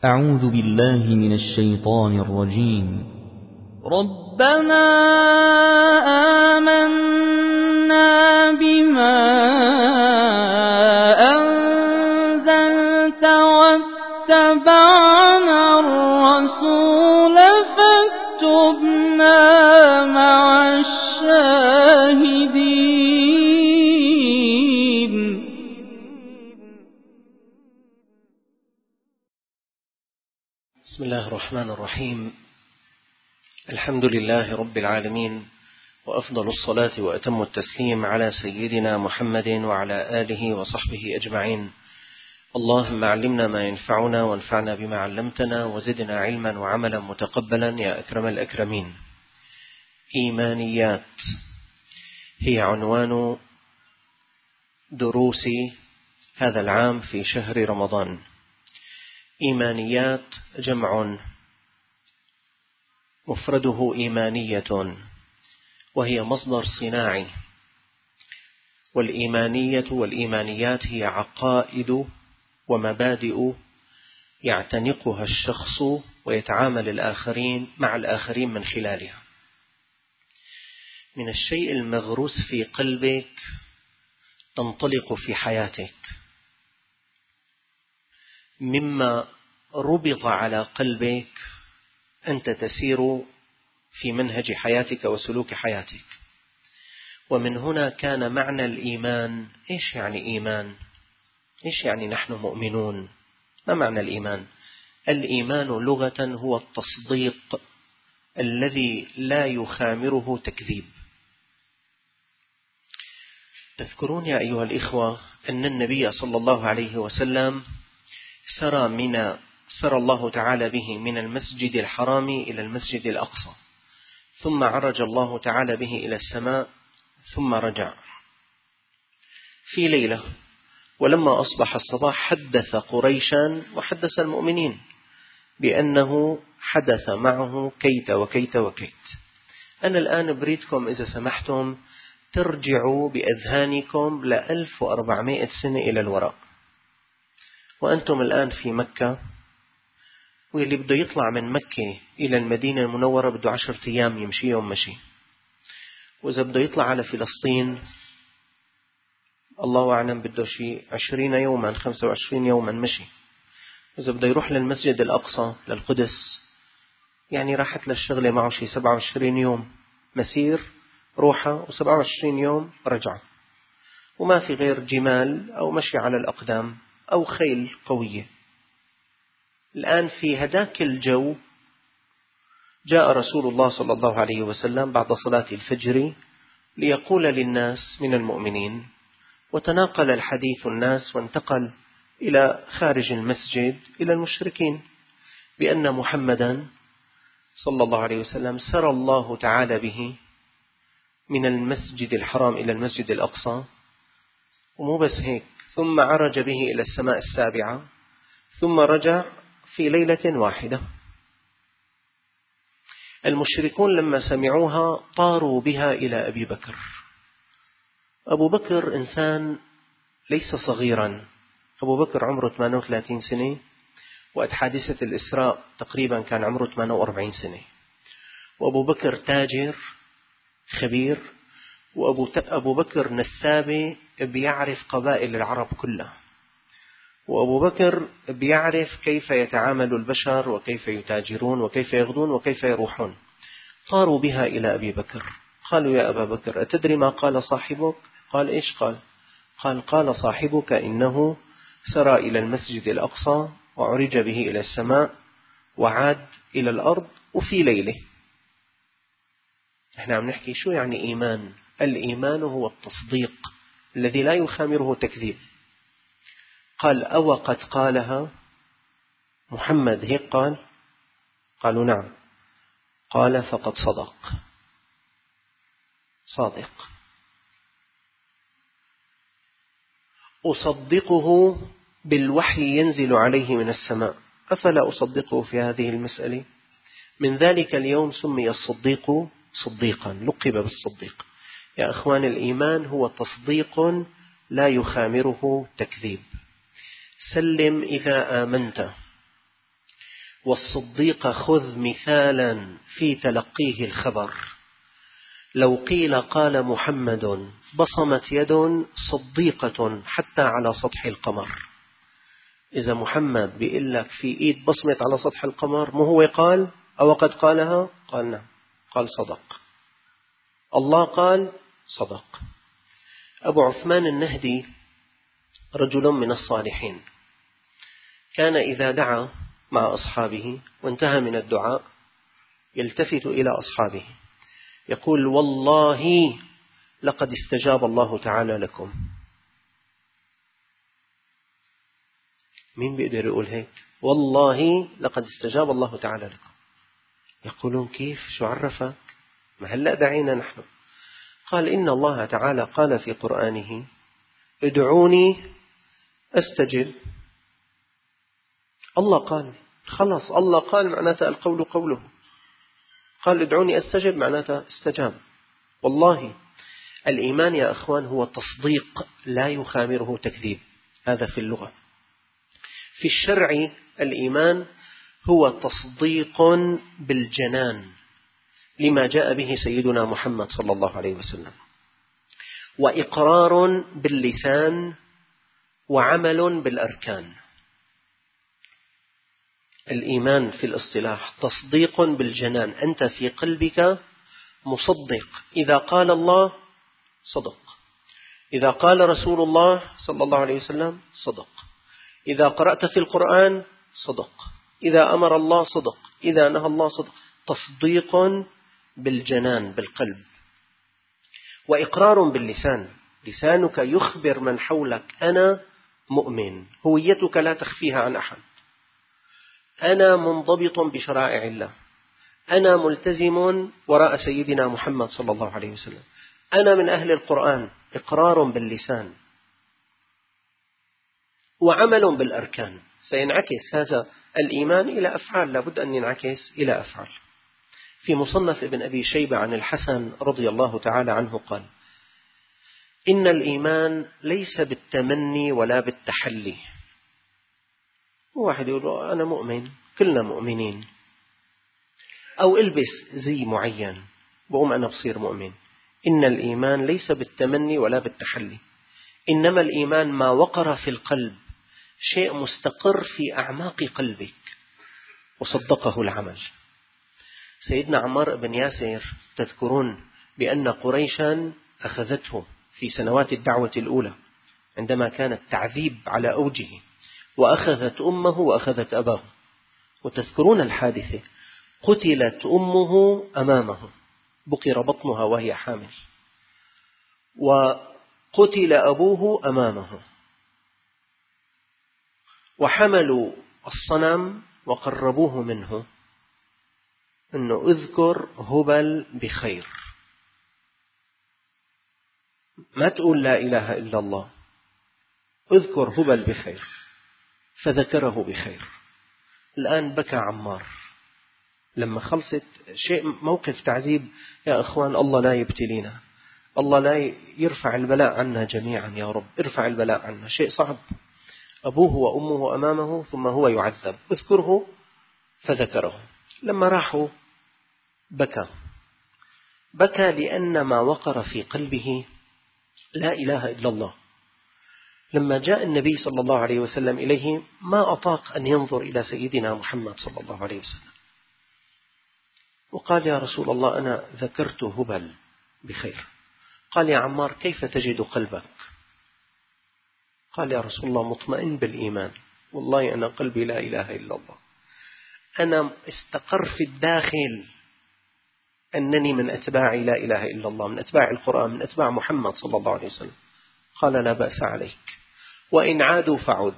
أعوذ بالله من الشيطان الرجيم. ربنا آمنا بما أنزلت واتبعنا الرسول فاكتبنا مع الشاهدين. بسم الله الرحمن الرحيم. الحمد لله رب العالمين، وأفضل الصلاة وأتم التسليم على سيدنا محمد وعلى آله وصحبه أجمعين. اللهم علمنا ما ينفعنا وانفعنا بما علمتنا وزدنا علما وعملا متقبلا يا أكرم الأكرمين. إيمانيات هي عنوان دروس هذا العام في شهر رمضان. إيمانيات جمع مفرده إيمانية، وهي مصدر صناعي. والإيمانية والإيمانيات هي عقائد ومبادئ يعتنقها الشخص ويتعامل مع الآخرين من خلالها. من الشيء المغروس في قلبك تنطلق في حياتك، مما ربط على قلبك أنت تسير في منهج حياتك وسلوك حياتك. ومن هنا كان معنى الإيمان. إيش يعني إيمان؟ إيش يعني نحن مؤمنون؟ ما معنى الإيمان؟ الإيمان لغة هو التصديق الذي لا يخامره تكذيب. تذكرون يا أيها الإخوة أن النبي صلى الله عليه وسلم سرى الله تعالى به من المسجد الحرام إلى المسجد الأقصى، ثم عرج الله تعالى به إلى السماء، ثم رجع في ليلة. ولما أصبح الصباح حدث قريشا وحدث المؤمنين بأنه حدث معه كيت وكيت وكيت. أنا الآن بريدكم إذا سمحتم ترجعوا بأذهانكم 1400 سنة إلى الوراء، وأنتم الآن في مكة، واللي بده يطلع من مكة إلى المدينة المنورة بده 10 أيام يمشي يوم مشي، وإذا بده يطلع على فلسطين الله أعلم بده شيء 20 يوما 25 يوما مشي، وإذا بده يروح للمسجد الأقصى للقدس يعني راحت للشغلة معه شيء 27 يوم مسير روحة و27 يوم رجع، وما في غير جمال أو مشي على الأقدام أو خيل قوية. الآن في هداك الجو جاء رسول الله صلى الله عليه وسلم بعد صلاة الفجر ليقول للناس من المؤمنين، وتناقل الحديث الناس وانتقل إلى خارج المسجد إلى المشركين بأن محمدا صلى الله عليه وسلم سرى الله تعالى به من المسجد الحرام إلى المسجد الأقصى، ومو بس هيك، ثم عرج به إلى السماء السابعة، ثم رجع في ليلة واحدة. المشركون لما سمعوها طاروا بها إلى أبي بكر. أبو بكر إنسان ليس صغيرا، أبو بكر عمره 38 سنة، وقت حادثة الإسراء تقريبا كان عمره 48 سنة. وأبو بكر تاجر خبير، وأبو بكر نسابي بيعرف قبائل العرب كلها، وأبو بكر بيعرف كيف يتعامل البشر وكيف يتاجرون وكيف يغدون وكيف يروحون. طاروا بها إلى أبي بكر، قالوا يا أبا بكر أتدري ما قال صاحبك؟ قال إيش قال؟ قال صاحبك إنه سرى إلى المسجد الأقصى وعرج به إلى السماء وعاد إلى الأرض وفي ليلة. احنا عم نحكي شو يعني إيمان. الإيمان هو التصديق الذي لا يخامره تكذيب. قال أو قد قالها محمد هيك قال؟ قالوا نعم. قال فقد صادق. أصدقه بالوحي ينزل عليه من السماء، أفلا أصدقه في هذه المسألة؟ من ذلك اليوم سمي الصديق صديقا، لقب بالصديق. يا أخوان، الإيمان هو تصديق لا يخامره تكذيب. سلم إذا آمنت، والصديق خذ مثالا في تلقيه الخبر. لو قيل قال محمد بصمت يد صديقة حتى على سطح القمر. إذا محمد بيقول لك في إيد بصمت على سطح القمر، مو هو قال أو قد قالها؟ قال نعم، قال صدق. الله قال صدق. أبو عثمان النهدي رجل من الصالحين، كان إذا دعا مع أصحابه وانتهى من الدعاء يلتفت إلى أصحابه يقول: والله لقد استجاب الله تعالى لكم. مين بيقدر يقول هيك؟ والله لقد استجاب الله تعالى لكم. يقولون: كيف؟ شو عرفك؟ ما هلأ دعينا نحن. قال: إن الله تعالى قال في قرآنه: ادعوني أستجب. الله قال، خلص الله قال معناتها القول قوله. قال ادعوني أستجب معناتها استجاب. والله الإيمان يا أخوان هو تصديق لا يخامره تكذيب، هذا في اللغة. في الشرع الإيمان هو تصديق بالجنان لما جاء به سيدنا محمد صلى الله عليه وسلم، وإقرار باللسان، وعمل بالأركان. الإيمان في الاصطلاح تصديق بالجنان، أنت في قلبك مصدق. إذا قال الله صدق، إذا قال رسول الله صلى الله عليه وسلم صدق، إذا قرأت في القرآن صدق، إذا أمر الله صدق، إذا نهى الله صدق. تصديق بالجنان بالقلب، وإقرار باللسان، لسانك يخبر من حولك: أنا مؤمن، هويتك لا تخفيها عن أحد، أنا منضبط بشرائع الله، أنا ملتزم وراء سيدنا محمد صلى الله عليه وسلم، أنا من أهل القرآن. إقرار باللسان وعمل بالأركان. سينعكس هذا الإيمان إلى أفعال، لابد أن ينعكس إلى أفعال. في مصنف ابن أبي شيبة عن الحسن رضي الله تعالى عنه قال: إن الإيمان ليس بالتمني ولا بالتحلي. واحد يقول أنا مؤمن، كلنا مؤمنين، أو البس زي معين بقوم أنا بصير مؤمن. إن الإيمان ليس بالتمني ولا بالتحلي، إنما الإيمان ما وقر في القلب، شيء مستقر في أعماق قلبك وصدقه العمل. سيدنا عمار بن ياسر تذكرون بأن قريشا أخذته في سنوات الدعوة الأولى عندما كان التعذيب على أوجه، وأخذت أمه وأخذت أباه. وتذكرون الحادثة، قتلت أمه أمامه، بقر بطنها وهي حامل، وقتل أبوه أمامه، وحملوا الصنم وقربوه منه أنه اذكر هبل بخير، ما تقول لا إله إلا الله، اذكر هبل بخير. فذكره بخير. الآن بكى عمار لما خلصت شيء، موقف تعذيب يا أخوان. الله لا يبتلينا، الله لا يرفع البلاء عنا جميعا، يا رب ارفع البلاء عنا، شيء صعب. أبوه وأمه أمامه ثم هو يعذب، اذكره. فذكره. لما راحوا بكى لأن ما وقر في قلبه لا إله إلا الله. لما جاء النبي صلى الله عليه وسلم إليه ما أطاق أن ينظر إلى سيدنا محمد صلى الله عليه وسلم، وقال: يا رسول الله أنا ذكرت هبل بخير. قال: يا عمار كيف تجد قلبك؟ قال: يا رسول الله مطمئن بالإيمان، والله أنا قلبي لا إله إلا الله، أنا استقر في الداخل أنني من أتباع لا إله إلا الله، من أتباع القرآن، من أتباع محمد صلى الله عليه وسلم. قال: لا بأس عليك، وإن عادوا فعد.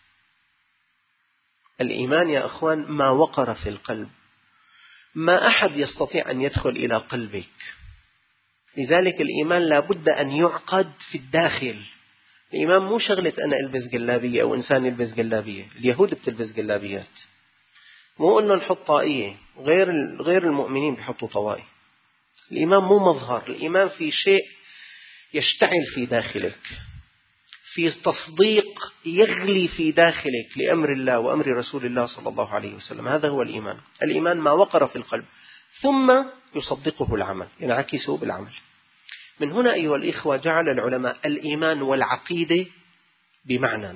الإيمان يا أخوان ما وقر في القلب، ما أحد يستطيع أن يدخل إلى قلبك. لذلك الإيمان لا بد أن يعقد في الداخل. الإيمان مو شغلة أنا ألبس جلابية أو إنسان يلبس جلابية. اليهود بتلبس جلابيات، مو أنه نحط طائية، غير المؤمنين بيحطوا طوائي. الإيمان مو مظهر، الإيمان في شيء يشتعل في داخلك. في تصديق يغلي في داخلك لأمر الله وأمر رسول الله صلى الله عليه وسلم. هذا هو الإيمان. الإيمان ما وقر في القلب ثم يصدقه العمل، ينعكسه بالعمل. من هنا أيها الإخوة جعل العلماء الإيمان والعقيدة بمعنى،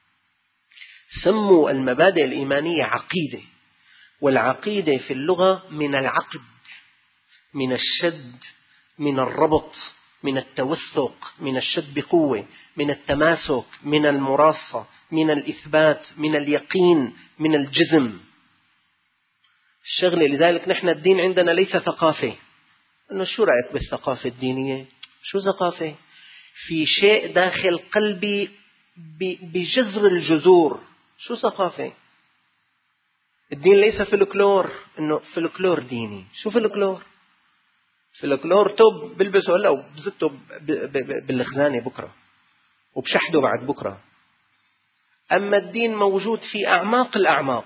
سموا المبادئ الإيمانية عقيدة، والعقيدة في اللغة من العقد، من الشد، من الربط، من التوثق، من الشد بقوة، من التماسك، من المراصة، من الإثبات، من اليقين، من الجزم. الشغلة لذلك نحن الدين عندنا ليس ثقافة، إنه شو رأيك بالثقافة الدينية؟ شو ثقافة؟ في شيء داخل قلبي بجذر الجذور. شو ثقافة؟ الدين ليس فلكلور، إنه فلكلور ديني. شو فلكلور؟ فلكلور توب بلبسه هلا وبزته بالخزانة بكرة وبشحده بعد بكرة. أما الدين موجود في أعماق الأعماق.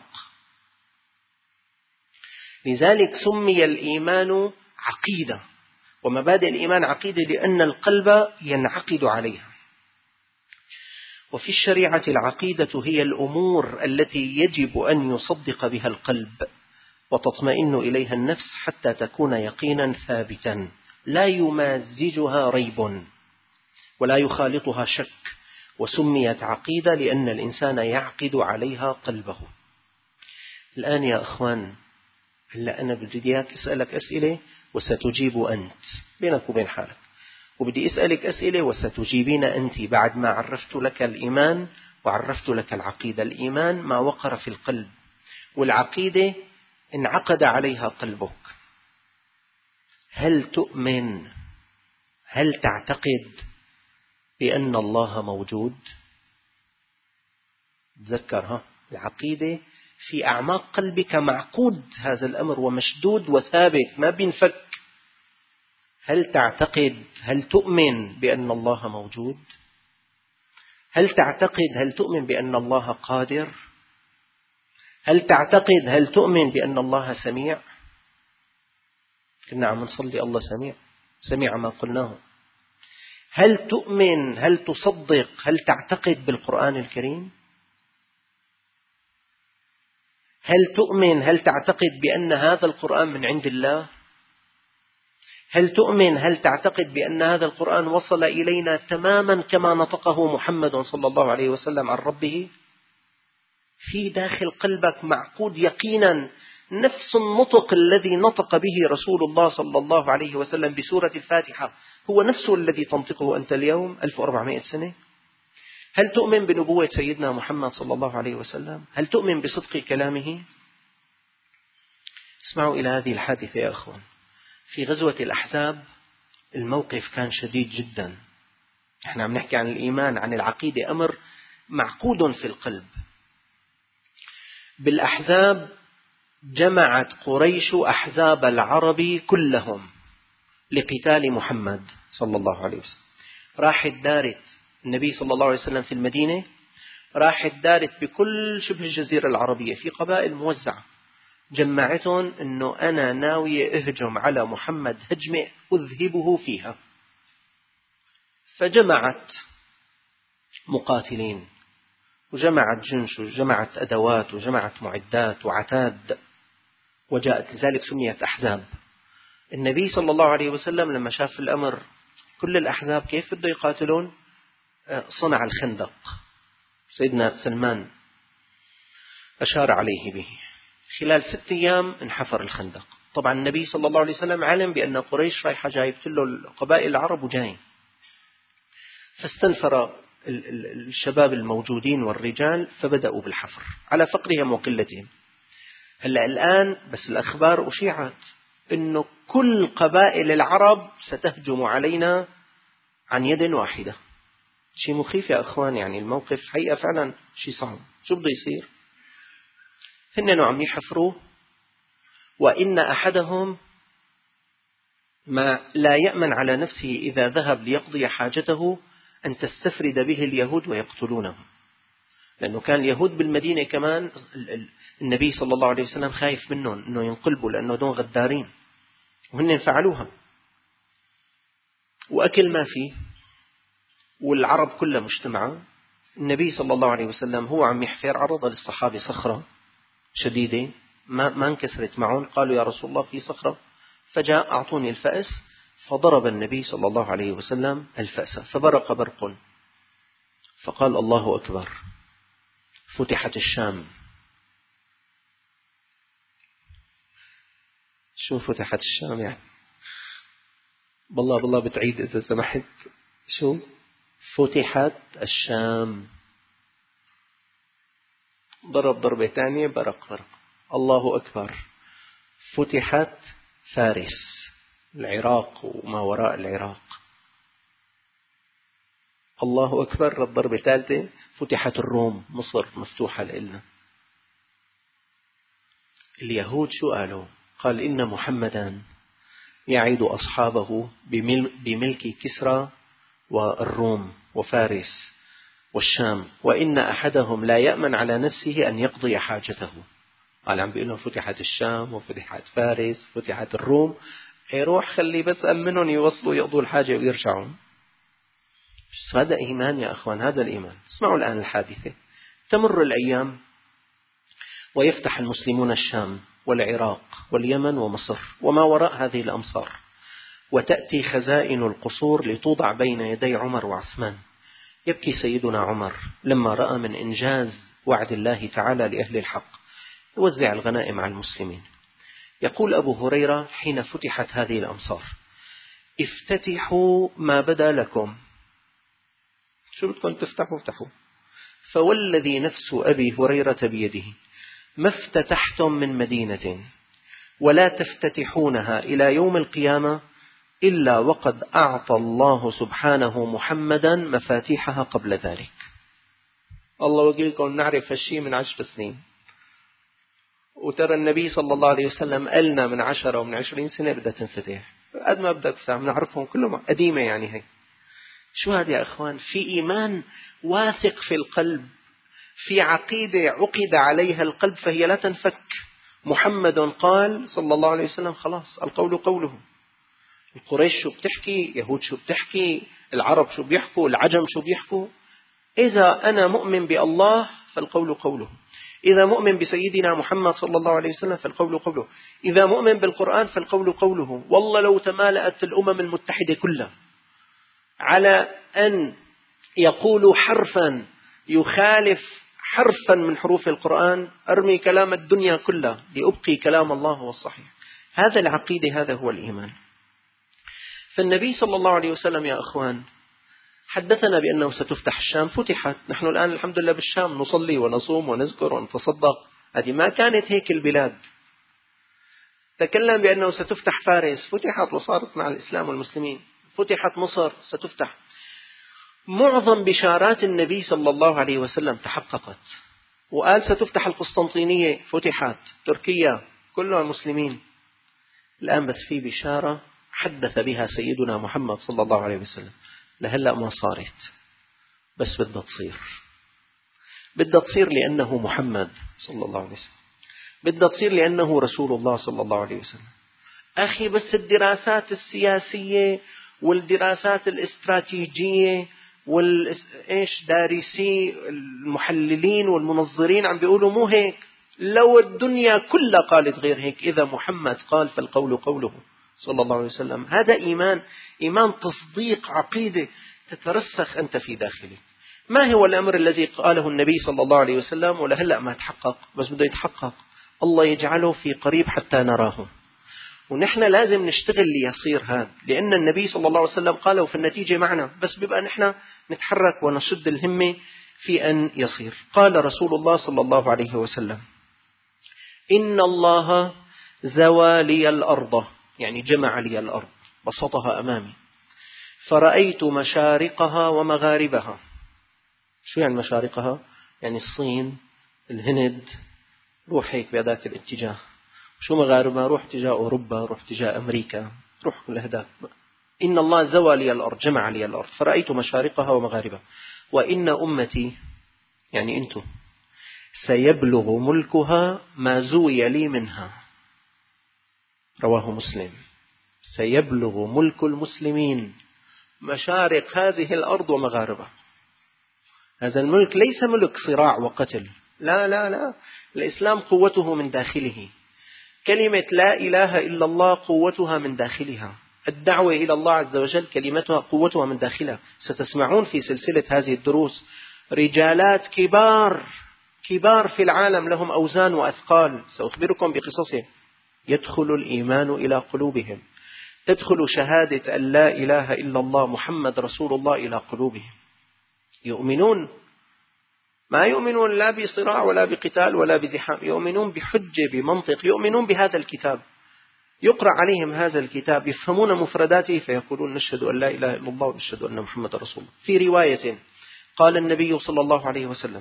لذلك سمي الإيمان عقيدة، ومبادئ الإيمان عقيدة لأن القلب ينعقد عليها. وفي الشريعة العقيدة هي الأمور التي يجب أن يصدق بها القلب وتطمئن إليها النفس حتى تكون يقينا ثابتا لا يمازجها ريب ولا يخالطها شك، وسميت عقيدة لأن الإنسان يعقد عليها قلبه. الآن يا أخوان، هلا أنا بدي إياك أسألك أسئلة وستجيب أنت بينك وبين حالك، وبدي أسألك أسئلة وستجيبين أنت بعد ما عرفت لك الإيمان وعرفت لك العقيدة. الإيمان ما وقر في القلب، والعقيدة انعقد عليها قلبك. هل تؤمن، هل تعتقد بأن الله موجود؟ تذكر العقيدة في أعماق قلبك معقود هذا الأمر ومشدود وثابت ما بينفك. هل تعتقد، هل تؤمن بأن الله موجود؟ هل تعتقد، هل تؤمن بأن الله قادر؟ هل تعتقد، هل تؤمن بأن الله سميع؟ كنا عم نصلي الله سميع، سميع ما قلناه. هل تؤمن، هل تصدق، هل تعتقد بالقرآن الكريم؟ هل تؤمن، هل تعتقد بأن هذا القرآن من عند الله؟ هل تؤمن، هل تعتقد بأن هذا القرآن وصل إلينا تماما كما نطقه محمد صلى الله عليه وسلم عن ربه؟ في داخل قلبك معقود يقينا نفس النطق الذي نطق به رسول الله صلى الله عليه وسلم بسورة الفاتحة هو نفسه الذي تنطقه أنت اليوم 1400 سنة. هل تؤمن بنبوة سيدنا محمد صلى الله عليه وسلم؟ هل تؤمن بصدق كلامه؟ اسمعوا إلى هذه الحادثة يا أخوان. في غزوة الأحزاب الموقف كان شديد جدا. احنا عم نحكي عن الإيمان، عن العقيدة، أمر معقود في القلب. بالأحزاب جمعت قريش أحزاب العرب كلهم لقتال محمد صلى الله عليه وسلم. راحت دارت النبي صلى الله عليه وسلم في المدينة، راحت دارت بكل شبه الجزيرة العربية في قبائل موزعة، جمعتهم أنه أنا ناوية أهجم على محمد هجمة أذهبه فيها. فجمعت مقاتلين وجمعت جنش وجمعت أدوات وجمعت معدات وعتاد، وجاءت، لذلك سميت أحزاب. النبي صلى الله عليه وسلم لما شاف الأمر كل الأحزاب كيف بده يقاتلون صنع الخندق. سيدنا سلمان أشار عليه به. خلال 6 أيام انحفر الخندق. طبعا النبي صلى الله عليه وسلم علم بأن قريش رايحة جايبت له قبائل العرب وجاي، فاستنفر الشباب الموجودين والرجال فبدأوا بالحفر على فقرهم وقلتهم. هلأ الآن بس الأخبار أشيعت أنه كل قبائل العرب ستهجم علينا عن يد واحدة. شيء مخيف يا أخوان، يعني الموقف حقيقة فعلا شيء صعب. شو بده يصير؟ هن عم يحفروا، وإن أحدهم ما لا يأمن على نفسه إذا ذهب ليقضي حاجته أن تستفرد به اليهود ويقتلونه، لأنه كان اليهود بالمدينة كمان النبي صلى الله عليه وسلم خايف منهم أنه ينقلبوا لأنه دون غدارين، وهن فعلوها وأكل ما فيه. والعرب كلها مجتمعة. النبي صلى الله عليه وسلم هو عم يحفر عرض للصحابة صخرة شديدة ما انكسرت معهم. قالوا يا رسول الله في صخرة، فجاء أعطوني الفأس، فضرب النبي صلى الله عليه وسلم الفأس فبرق برق، فقال الله أكبر، فتحت الشام. شو فتحت الشام يعني؟ بالله بتعيد إذا سمحت. شو فتحت الشام؟ ضرب ضربة ثانية، برق. الله أكبر، فتحت فارس، العراق وما وراء العراق. الله أكبر. الضربة الثالثة، فتحت الروم، مصر مفتوحة لنا. اليهود شو قالوا؟ قال إن محمدا يعد أصحابه بملك كسرى والروم وفارس والشام، وإن أحدهم لا يأمن على نفسه أن يقضي حاجته. قال عم بيقول لهم فتحت الشام وفتحت فارس فتحت الروم، يروح خلي بس أمنهم يوصلوا يقضوا الحاجة ويرجعوا. هذا إيمان يا أخوان، هذا الإيمان. اسمعوا الآن الحادثة. تمر الأيام ويفتح المسلمون الشام والعراق واليمن ومصر وما وراء هذه الأمصار، وتأتي خزائن القصور لتوضع بين يدي عمر وعثمان. يبكي سيدنا عمر لما رأى من إنجاز وعد الله تعالى لأهل الحق يوزع الغنائم على المسلمين. يقول أبو هريرة حين فتحت هذه الأمصار: افتتحوا ما بدا لكم. شو بدكم تفتحوا؟ افتحوا. فوالذي نفس أبي هريرة بيده ما افتتحتم من مدينة ولا تفتتحونها إلى يوم القيامة إلا وقد أعطى الله سبحانه محمدا مفاتيحها قبل ذلك. الله وكيلكم نعرف هالشيء من 10 سنين، وترى النبي صلى الله عليه وسلم قالنا من 10 ومن 20 سنة بدها تنفتح. قد ما بدك تفهم، نعرفهم كلهم قديمة يعني. هي شو هذا يا أخوان؟ في إيمان واثق في القلب، في عقيدة عقد عليها القلب فهي لا تنفك. محمد قال صلى الله عليه وسلم خلاص، القول قوله. القريش شو بتحكي، يهود شو بتحكي، العرب شو بيحكوا، العجم شو بيحكوا، إذا أنا مؤمن بالله فالقول قوله، إذا مؤمن بسيدنا محمد صلى الله عليه وسلم فالقول قوله، إذا مؤمن بالقرآن فالقول قوله. والله لو تمالأت الأمم المتحدة كلها على أن يقولوا حرفا يخالف حرفا من حروف القرآن، أرمي كلام الدنيا كلها لأبقي كلام الله والصحيح. هذا العقيدة، هذا هو الإيمان. فالنبي صلى الله عليه وسلم يا أخوان حدثنا بأنه ستفتح الشام. فتحت. نحن الآن الحمد لله بالشام نصلي ونصوم ونذكر ونتصدق. هذه ما كانت هيك البلاد. تكلم بأنه ستفتح فارس، فتحت وصارت مع الإسلام والمسلمين. فتحت مصر، ستفتح. معظم بشارات النبي صلى الله عليه وسلم تحققت. وقال ستفتح القسطنطينية، فتحت. تركيا كلها مسلمين. الآن بس في بشارة حدث بها سيدنا محمد صلى الله عليه وسلم لهلأ ما صارت، بس بدها تصير. بدها تصير لأنه محمد صلى الله عليه وسلم، بدها تصير لأنه رسول الله صلى الله عليه وسلم. أخي بس الدراسات السياسية والدراسات الاستراتيجية دارسي المحللين والمنظرين عم بيقولوا مو هيك. لو الدنيا كلها قالت غير هيك، إذا محمد قال فالقول قوله صلى الله عليه وسلم. هذا إيمان تصديق، عقيدة تترسخ أنت في داخلك. ما هو الأمر الذي قاله النبي صلى الله عليه وسلم ولهلأ ما تحقق، بس بده يتحقق؟ الله يجعله في قريب حتى نراه. ونحن لازم نشتغل ليصير هذا، لأن النبي صلى الله عليه وسلم قاله في النتيجة معنا، بس بيبقى نحن نتحرك ونشد الهمة في أن يصير. قال رسول الله صلى الله عليه وسلم: إن الله زوى لي الأرض، يعني جمع لي الأرض، بسطها أمامي، فرأيت مشارقها ومغاربها. شو يعني مشارقها؟ يعني الصين، الهند، روح هيك بهذاك الاتجاه. شو مغاربها؟ روح تجاه أوروبا، روح تجاه أمريكا، روح كل هذاك. إن الله زوى لي الأرض، جمع لي الأرض، فرأيت مشارقها ومغاربها، وإن أمتي، يعني أنتم، سيبلغ ملكها ما زوي لي منها. رواه مسلم. سيبلغ ملك المسلمين مشارق هذه الأرض ومغاربها. هذا الملك ليس ملك صراع وقتل، لا لا لا، الإسلام قوته من داخله. كلمة لا إله إلا الله قوتها من داخلها. الدعوة إلى الله عز وجل كلمتها قوتها من داخلها. ستسمعون في سلسلة هذه الدروس رجالات كبار في العالم لهم أوزان وأثقال، سأخبركم بقصصهم. يدخل الإيمان إلى قلوبهم، تدخل شهادة أن لا إله إلا الله محمد رسول الله إلى قلوبهم، يؤمنون. ما يؤمنون لا بصراع ولا بقتال ولا بزحام، يؤمنون بحجة بمنطق، يؤمنون بهذا الكتاب، يقرأ عليهم هذا الكتاب، يفهمون مفرداته فيقولون نشهد أن لا إله إلا الله ونشهد أن محمد رسول الله. في رواية قال النبي صلى الله عليه وسلم: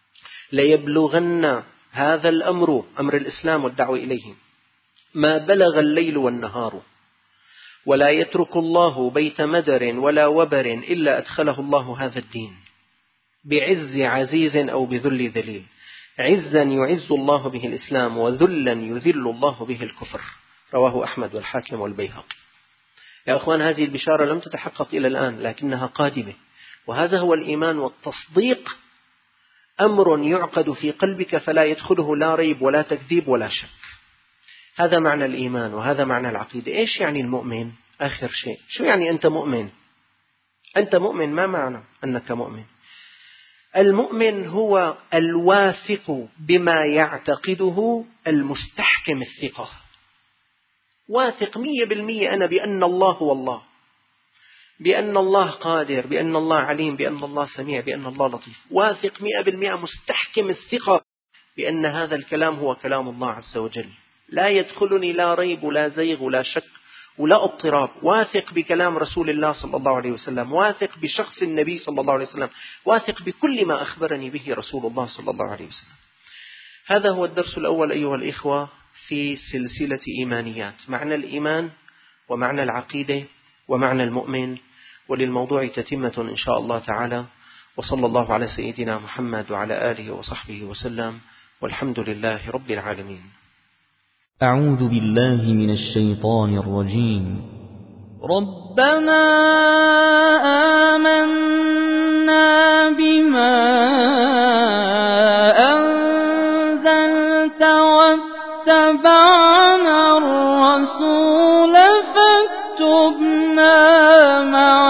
ليبلغن هذا الأمر، أمر الإسلام والدعوة إليه، ما بلغ الليل والنهار، ولا يترك الله بيت مدر ولا وبر إلا أدخله الله هذا الدين بعز عزيز أو بذل ذليل. عزا يعز الله به الإسلام، وذلا يذل الله به الكفر. رواه أحمد والحاكم والبيهقي. يا أخوان، هذه البشارة لم تتحقق إلى الآن لكنها قادمة، وهذا هو الإيمان والتصديق. أمر يعقد في قلبك فلا يدخله لا ريب ولا تكذيب ولا شك. هذا معنى الإيمان وهذا معنى العقيدة. إيش يعني المؤمن؟ آخر شيء، شو يعني أنت مؤمن؟ أنت مؤمن، ما معنى أنك مؤمن؟ المؤمن هو الواثق بما يعتقده المستحكم الثقة. واثق 100% أنا بأن الله هو الله، بأن الله قادر، بأن الله عليم، بأن الله سميع، بأن الله لطيف. واثق 100% مستحكم الثقة بأن هذا الكلام هو كلام الله عز وجل، لا يدخلني لا ريب ولا زيغ ولا شك ولا اضطراب. واثق بكلام رسول الله صلى الله عليه وسلم، واثق بشخص النبي صلى الله عليه وسلم، واثق بكل ما أخبرني به رسول الله صلى الله عليه وسلم. هذا هو الدرس الأول أيها الإخوة في سلسلة إيمانيات، معنى الإيمان ومعنى العقيدة ومعنى المؤمن، وللموضوع تتمة إن شاء الله تعالى. وصلى الله على سيدنا محمد وعلى آله وصحبه وسلم، والحمد لله رب العالمين. أعوذ بالله من الشيطان الرجيم. ربنا آمنا بما أنزلت واتبعنا الرسول فاكتبنا مع